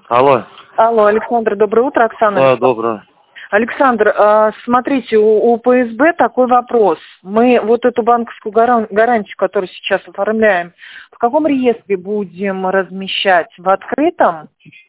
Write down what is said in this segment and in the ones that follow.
Алло. Алло, Александр, доброе утро, Оксана. Да, доброе. Александр, смотрите, у ПСБ такой вопрос. Мы вот эту банковскую гарантию, которую сейчас оформляем, в каком реестре будем размещать? В открытом?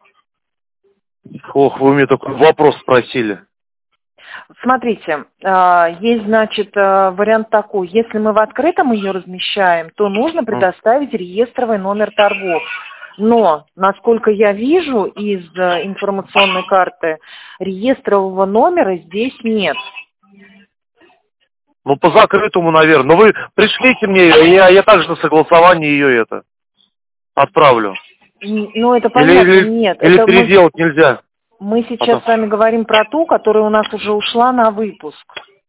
Ох, вы мне такой вопрос спросили. Смотрите, есть, значит, вариант такой. Если мы в открытом ее размещаем, то нужно предоставить реестровый номер торгов. Но, насколько я вижу из информационной карты, реестрового номера здесь нет. Ну, по закрытому, наверное. Но вы пришлите мне, я также на согласование ее это отправлю. Ну, это понятно, нет. Или Это переделать нельзя. мы сейчас с вами говорим про ту, которая у нас уже ушла на выпуск.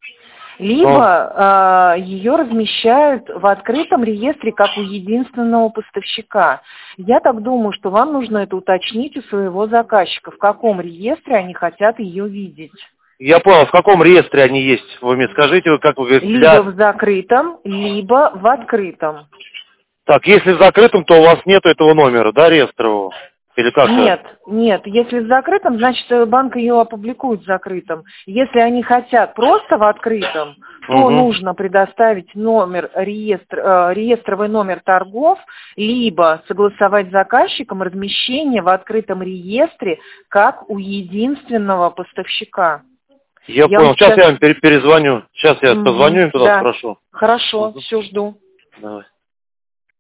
Либо ее размещают в открытом реестре как у единственного поставщика. Я так думаю, что вам нужно это уточнить у своего заказчика, в каком реестре они хотят ее видеть. Я понял, в каком реестре они есть? Вы мне скажите, как вы говорите. Либо в закрытом, либо в открытом. Так, если в закрытом, то у вас нету этого номера, да, реестрового? Или как? Нет. Если в закрытом, значит, банк ее опубликует в закрытом. Если они хотят просто в открытом, то нужно предоставить реестровый номер торгов, либо согласовать с заказчиком размещение в открытом реестре как у единственного поставщика. Я понял. Сейчас я вам перезвоню. Сейчас я позвоню им туда, спрошу. Хорошо, все жду. Давай.